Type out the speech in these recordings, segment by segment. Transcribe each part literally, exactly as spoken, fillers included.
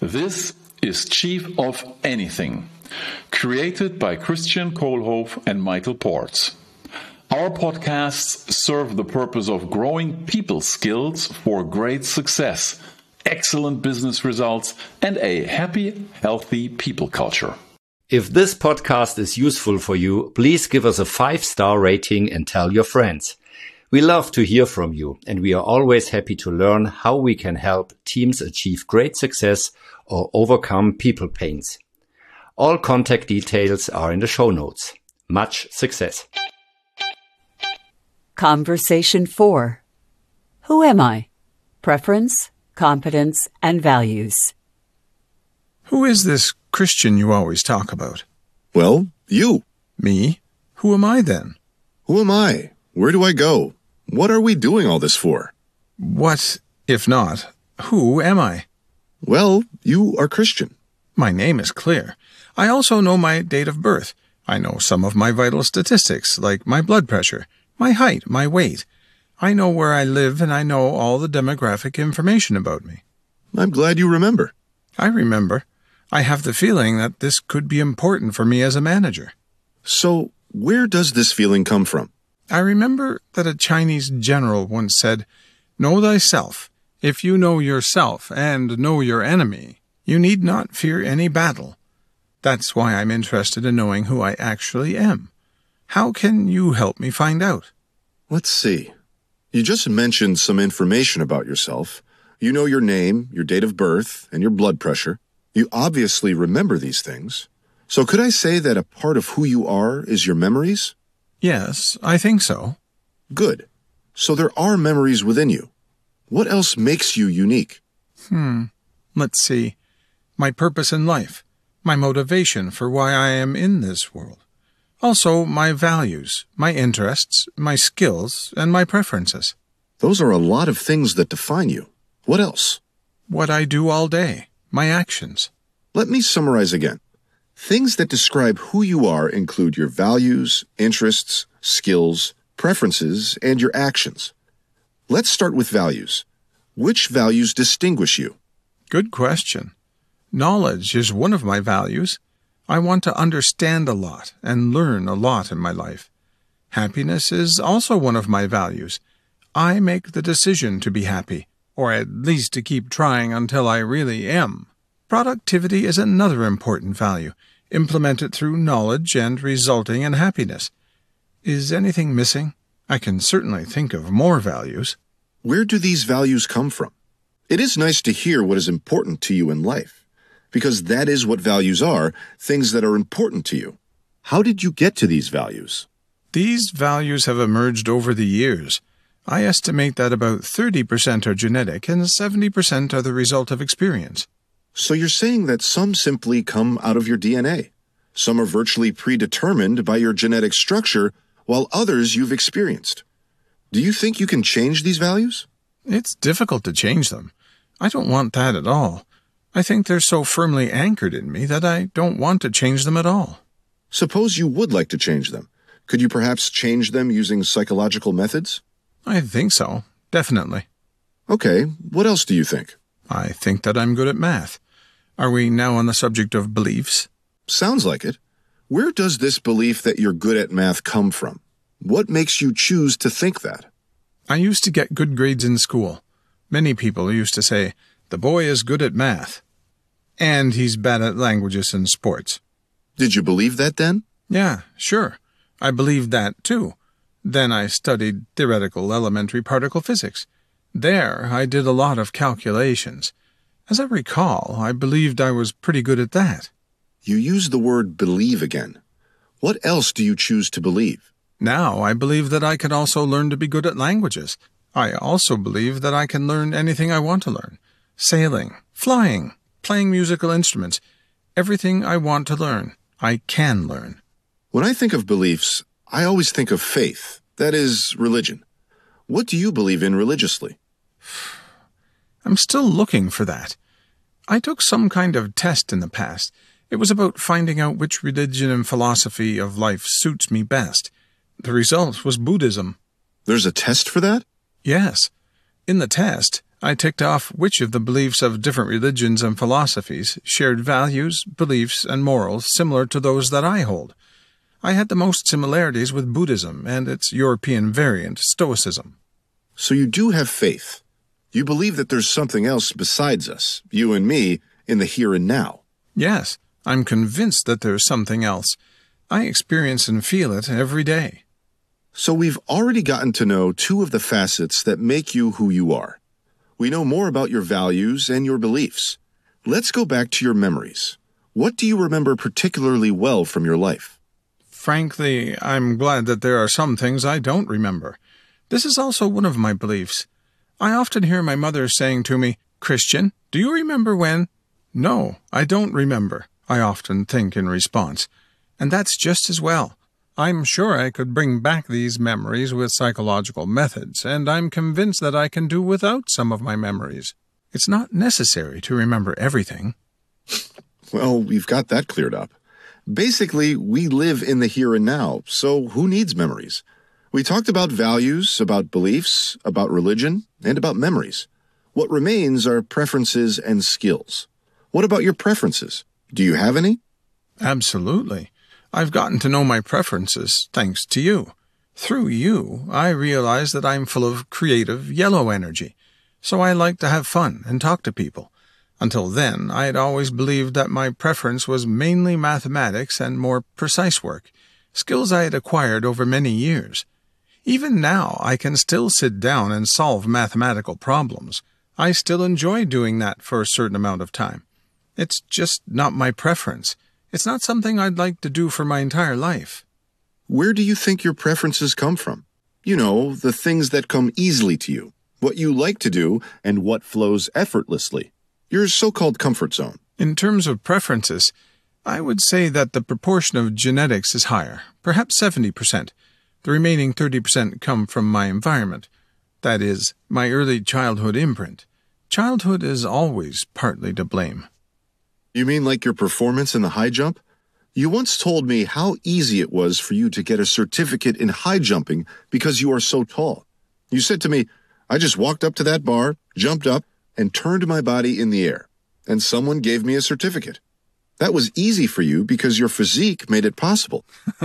This is Chief of Anything, created by Christian Kohlhoff and Michael Ports. Our podcasts serve the purpose of growing people skills for great success, excellent business results, and a happy, healthy people culture. If this podcast is useful for you, please give us a five-star rating and tell your friends. We love to hear from you, and we are always happy to learn how we can help teams achieve great success or overcome people pains. All contact details are in the show notes. Much success. Conversation four. Who am I? Preference, competence, and values. Who is this Christian you always talk about? Well, you. Me? Who am I then? Who am I? Where do I go? What are we doing all this for? What, if not, who am I? Well, you are Christian. My name is clear. I also know my date of birth. I know some of my vital statistics, like my blood pressure, my height, my weight. I know where I live, and I know all the demographic information about me. I'm glad you remember. I remember. I have the feeling that this could be important for me as a manager. So, where does this feeling come from? I remember that a Chinese general once said, "Know thyself. If you know yourself and know your enemy, you need not fear any battle." That's why I'm interested in knowing who I actually am. How can you help me find out? Let's see. You just mentioned some information about yourself. You know your name, your date of birth, and your blood pressure. You obviously remember these things. So could I say that a part of who you are is your memories? Yes, I think so. Good. So there are memories within you. What else makes you unique? Hmm. Let's see. My purpose in life. My motivation for why I am in this world. Also, my values, my interests, my skills, and my preferences. Those are a lot of things that define you. What else? What I do all day. My actions. Let me summarize again. Things that describe who you are include your values, interests, skills, preferences, and your actions. Let's start with values. Which values distinguish you? Good question. Knowledge is one of my values. I want to understand a lot and learn a lot in my life. Happiness is also one of my values. I make the decision to be happy, or at least to keep trying until I really am. Productivity is another important value, implemented through knowledge and resulting in happiness. Is anything missing? I can certainly think of more values. Where do these values come from? It is nice to hear what is important to you in life, because that is what values are, things that are important to you. How did you get to these values? These values have emerged over the years. I estimate that about thirty percent are genetic and seventy percent are the result of experience. So you're saying that some simply come out of your D N A. Some are virtually predetermined by your genetic structure, while others you've experienced. Do you think you can change these values? It's difficult to change them. I don't want that at all. I think they're so firmly anchored in me that I don't want to change them at all. Suppose you would like to change them. Could you perhaps change them using psychological methods? I think so, definitely. Okay, what else do you think? I think that I'm good at math. Are we now on the subject of beliefs? Sounds like it. Where does this belief that you're good at math come from? What makes you choose to think that? I used to get good grades in school. Many people used to say, "The boy is good at math." And he's bad at languages and sports. Did you believe that then? Yeah, sure. I believed that too. Then I studied theoretical elementary particle physics. There, I did a lot of calculations. As I recall, I believed I was pretty good at that. You use the word believe again. What else do you choose to believe? Now I believe that I can also learn to be good at languages. I also believe that I can learn anything I want to learn. Sailing, flying, playing musical instruments. Everything I want to learn, I can learn. When I think of beliefs, I always think of faith, that is, religion. What do you believe in religiously? I'm still looking for that. I took some kind of test in the past. It was about finding out which religion and philosophy of life suits me best. The result was Buddhism. There's a test for that? Yes. In the test, I ticked off which of the beliefs of different religions and philosophies shared values, beliefs, and morals similar to those that I hold. I had the most similarities with Buddhism and its European variant, Stoicism. So you do have faith. You believe that there's something else besides us, you and me, in the here and now. Yes, I'm convinced that there's something else. I experience and feel it every day. So we've already gotten to know two of the facets that make you who you are. We know more about your values and your beliefs. Let's go back to your memories. What do you remember particularly well from your life? Frankly, I'm glad that there are some things I don't remember. This is also one of my beliefs. I often hear my mother saying to me, "Christian, do you remember when?" "No, I don't remember," I often think in response. And that's just as well. I'm sure I could bring back these memories with psychological methods, and I'm convinced that I can do without some of my memories. It's not necessary to remember everything. Well, we've got that cleared up. Basically, we live in the here and now, so who needs memories? We talked about values, about beliefs, about religion, and about memories. What remains are preferences and skills. What about your preferences? Do you have any? Absolutely. I've gotten to know my preferences thanks to you. Through you, I realize that I'm full of creative yellow energy, so I like to have fun and talk to people. Until then, I had always believed that my preference was mainly mathematics and more precise work, skills I had acquired over many years. Even now, I can still sit down and solve mathematical problems. I still enjoy doing that for a certain amount of time. It's just not my preference. It's not something I'd like to do for my entire life. Where do you think your preferences come from? You know, the things that come easily to you, what you like to do, and what flows effortlessly. Your so-called comfort zone. In terms of preferences, I would say that the proportion of genetics is higher, perhaps seventy percent. The remaining thirty percent come from my environment. That is, my early childhood imprint. Childhood is always partly to blame. You mean like your performance in the high jump? You once told me how easy it was for you to get a certificate in high jumping because you are so tall. You said to me, "I just walked up to that bar, jumped up, and turned my body in the air, and someone gave me a certificate." That was easy for you because your physique made it possible.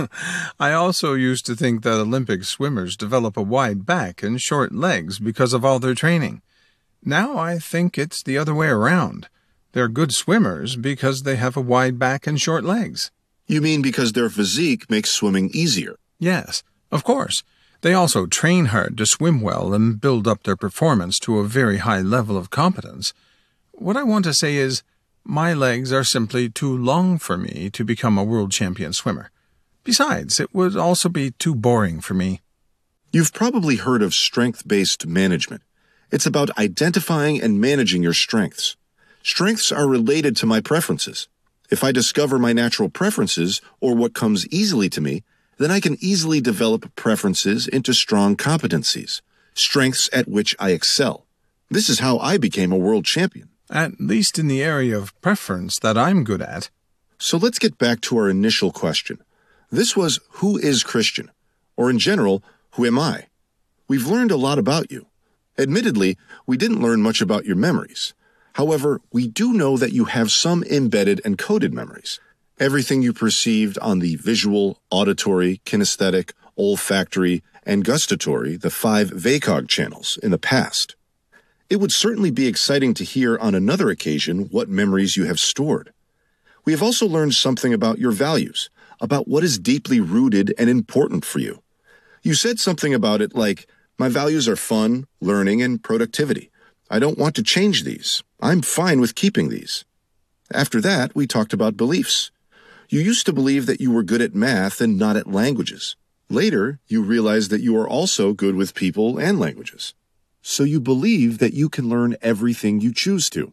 I also used to think that Olympic swimmers develop a wide back and short legs because of all their training. Now I think it's the other way around. They're good swimmers because they have a wide back and short legs. You mean because their physique makes swimming easier? Yes, of course. They also train hard to swim well and build up their performance to a very high level of competence. What I want to say is, my legs are simply too long for me to become a world champion swimmer. Besides, it would also be too boring for me. You've probably heard of strength-based management. It's about identifying and managing your strengths. Strengths are related to my preferences. If I discover my natural preferences or what comes easily to me, then I can easily develop preferences into strong competencies, strengths at which I excel. This is how I became a world champion. At least in the area of preference that I'm good at. So let's get back to our initial question. This was, who is Christian? Or in general, who am I? We've learned a lot about you. Admittedly, we didn't learn much about your memories. However, we do know that you have some embedded and coded memories. Everything you perceived on the visual, auditory, kinesthetic, olfactory, and gustatory, the five VACOG channels, in the past. It would certainly be exciting to hear on another occasion what memories you have stored. We have also learned something about your values, about what is deeply rooted and important for you. You said something about it like, "My values are fun, learning, and productivity. I don't want to change these. I'm fine with keeping these." After that, we talked about beliefs. You used to believe that you were good at math and not at languages. Later, you realized that you are also good with people and languages. So you believe that you can learn everything you choose to.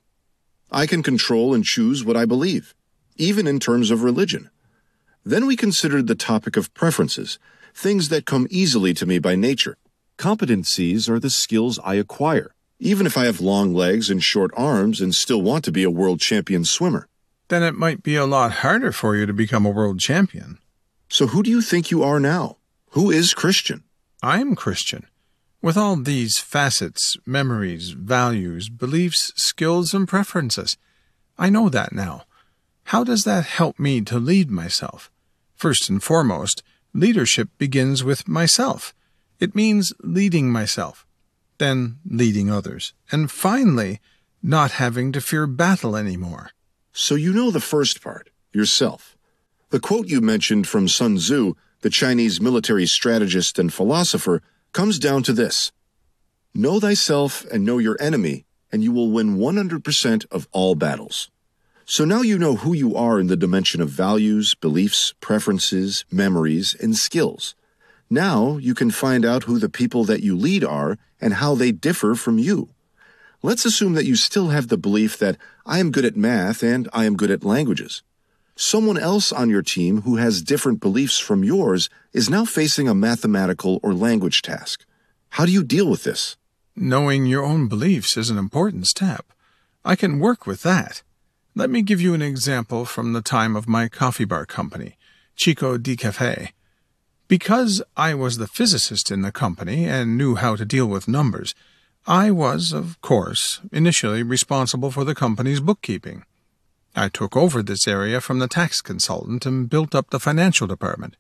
I can control and choose what I believe, even in terms of religion. Then we considered the topic of preferences, things that come easily to me by nature. Competencies are the skills I acquire, even if I have long legs and short arms and still want to be a world champion swimmer. Then it might be a lot harder for you to become a world champion. So who do you think you are now? Who is Christian? I'm Christian. With all these facets, memories, values, beliefs, skills, and preferences, I know that now. How does that help me to lead myself? First and foremost, leadership begins with myself. It means leading myself, then leading others, and finally, not having to fear battle anymore. So you know the first part, yourself. The quote you mentioned from Sun Tzu, the Chinese military strategist and philosopher, comes down to this: know thyself and know your enemy, and you will win one hundred percent of all battles. So now you know who you are in the dimension of values, beliefs, preferences, memories, and skills. Now you can find out who the people that you lead are and how they differ from you. Let's assume that you still have the belief that I am good at math and I am good at languages. Someone else on your team who has different beliefs from yours is now facing a mathematical or language task. How do you deal with this? Knowing your own beliefs is an important step. I can work with that. Let me give you an example from the time of my coffee bar company, Chico di Cafe. Because I was the physicist in the company and knew how to deal with numbers, I was, of course, initially responsible for the company's bookkeeping. I took over this area from the tax consultant and built up the financial department.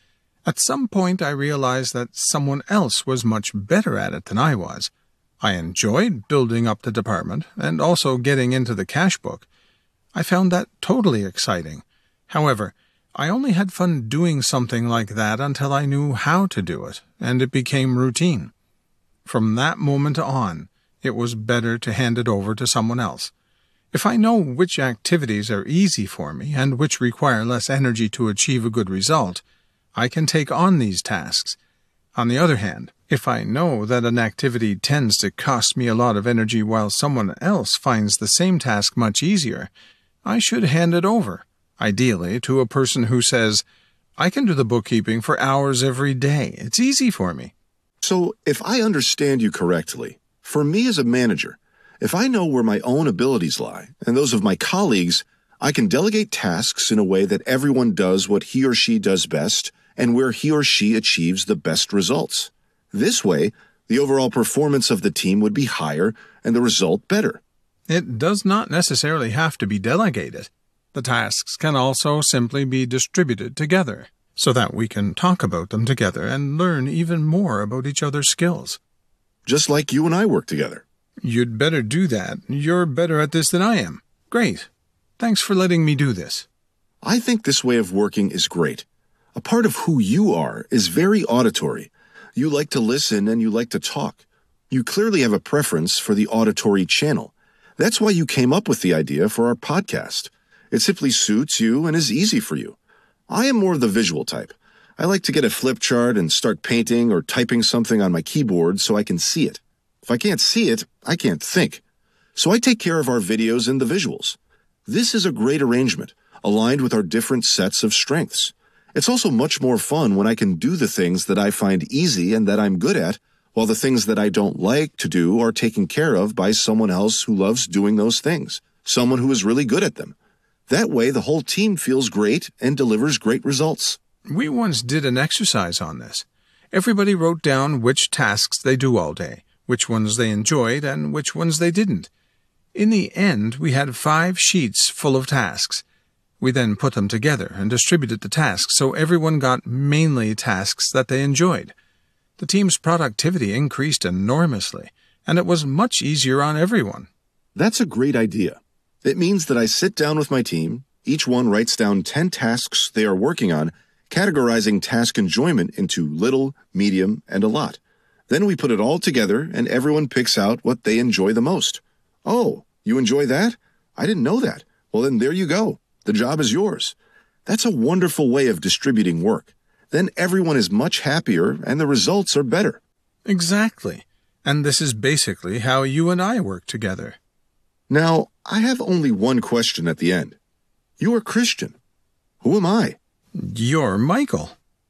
At some point, I realized that someone else was much better at it than I was. I enjoyed building up the department and also getting into the cash book. I found that totally exciting. However, I only had fun doing something like that until I knew how to do it, and it became routine. From that moment on, it was better to hand it over to someone else. If I know which activities are easy for me and which require less energy to achieve a good result, I can take on these tasks. On the other hand, if I know that an activity tends to cost me a lot of energy while someone else finds the same task much easier, I should hand it over, ideally to a person who says, I can do the bookkeeping for hours every day. It's easy for me. So, if I understand you correctly, for me as a manager, if I know where my own abilities lie, and those of my colleagues, I can delegate tasks in a way that everyone does what he or she does best, and where he or she achieves the best results. This way, the overall performance of the team would be higher, and the result better. It does not necessarily have to be delegated. The tasks can also simply be distributed together, so that we can talk about them together and learn even more about each other's skills. Just like you and I work together. You'd better do that. You're better at this than I am. Great. Thanks for letting me do this. I think this way of working is great. A part of who you are is very auditory. You like to listen and you like to talk. You clearly have a preference for the auditory channel. That's why you came up with the idea for our podcast. It simply suits you and is easy for you. I am more of the visual type. I like to get a flip chart and start painting or typing something on my keyboard so I can see it. If I can't see it, I can't think. So I take care of our videos and the visuals. This is a great arrangement, aligned with our different sets of strengths. It's also much more fun when I can do the things that I find easy and that I'm good at, while the things that I don't like to do are taken care of by someone else who loves doing those things, someone who is really good at them. That way, the whole team feels great and delivers great results. We once did an exercise on this. Everybody wrote down which tasks they do all day, which ones they enjoyed, and which ones they didn't. In the end, we had five sheets full of tasks. We then put them together and distributed the tasks so everyone got mainly tasks that they enjoyed. The team's productivity increased enormously, and it was much easier on everyone. That's a great idea. It means that I sit down with my team, each one writes down ten tasks they are working on, categorizing task enjoyment into little, medium, and a lot. Then we put it all together and everyone picks out what they enjoy the most. Oh, you enjoy that? I didn't know that. Well, then there you go. The job is yours. That's a wonderful way of distributing work. Then everyone is much happier and the results are better. Exactly. And this is basically how you and I work together. Now, I have only one question at the end. You are Christian. Who am I? You're Michael.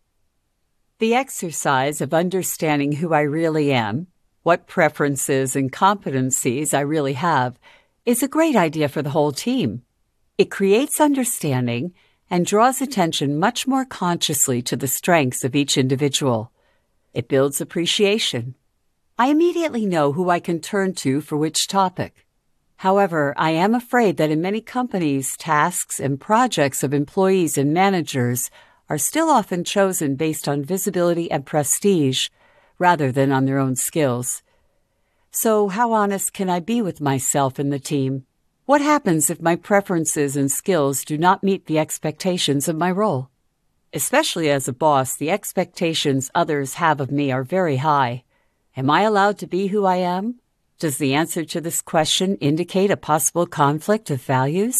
The exercise of understanding who I really am, what preferences and competencies I really have, is a great idea for the whole team. It creates understanding and draws attention much more consciously to the strengths of each individual. It builds appreciation. I immediately know who I can turn to for which topic. However, I am afraid that in many companies, tasks and projects of employees and managers are still often chosen based on visibility and prestige, rather than on their own skills. So how honest can I be with myself and the team? What happens if my preferences and skills do not meet the expectations of my role? Especially as a boss, the expectations others have of me are very high. Am I allowed to be who I am? Does the answer to this question indicate a possible conflict of values?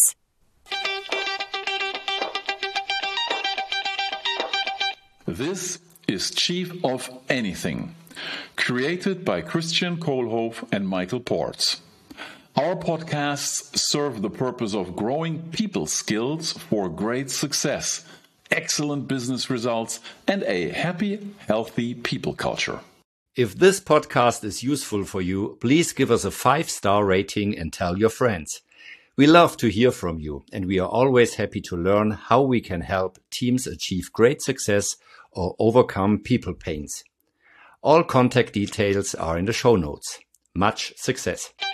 This is Chief of Anything, created by Christian Kohlhoff and Michael Ports. Our podcasts serve the purpose of growing people skills for great success, excellent business results, and a happy, healthy people culture. If this podcast is useful for you, please give us a five-star rating and tell your friends. We love to hear from you, and we are always happy to learn how we can help teams achieve great success or overcome people pains. All contact details are in the show notes. Much success!